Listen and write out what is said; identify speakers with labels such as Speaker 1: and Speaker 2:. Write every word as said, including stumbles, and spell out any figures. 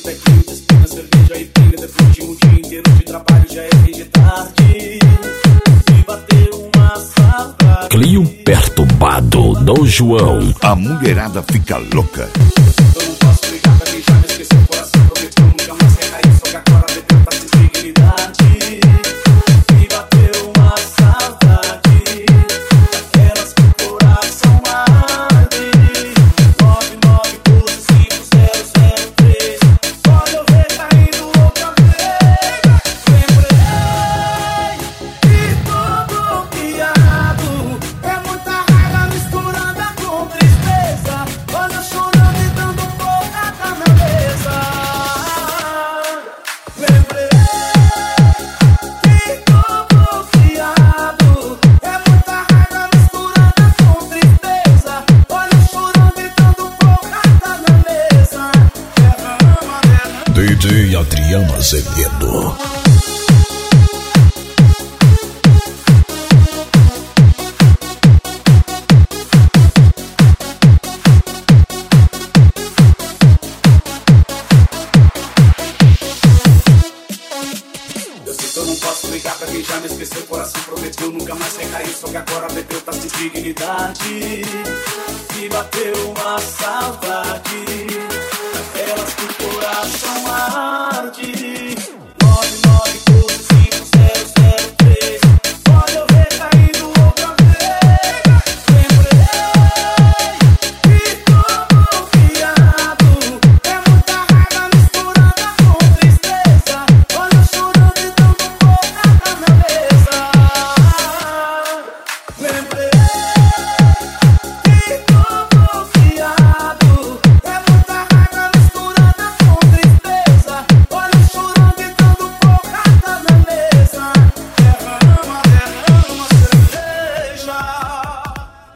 Speaker 1: tequinho, despina, cerveja e pinga. Depois de um dia inteiro de trabalho já é fim de tarde. Se bater uma saudade.
Speaker 2: Clio perturbado do João.
Speaker 3: A mulherada fica louca.
Speaker 1: Eu não posso brigar pra quem já me esqueceu. O coração prometeu nunca mais recair. Só que agora bebeu pra ter dignidade. Se bater uma saudade daquelas que o coração arde. Nove nove doze cinco zero zero três. Pode eu ver caindo outra vez. Lembrei e tô bloqueado. É muita raiva misturada com tristeza. Olha chorando e dando boca na cabeça. Lembrei e tô bloqueado. É muita raiva misturada com tristeza. Olha chorando e dando boca na mesa. Derrama, derrama.
Speaker 2: D J Adriano Azevedo.
Speaker 1: Eu sei que eu não posso ligar pra quem já me esqueceu. O coração prometeu nunca mais recair. Só que agora bebeu tá sem dignidade. E bateu uma saudade daquelas que o coração arde.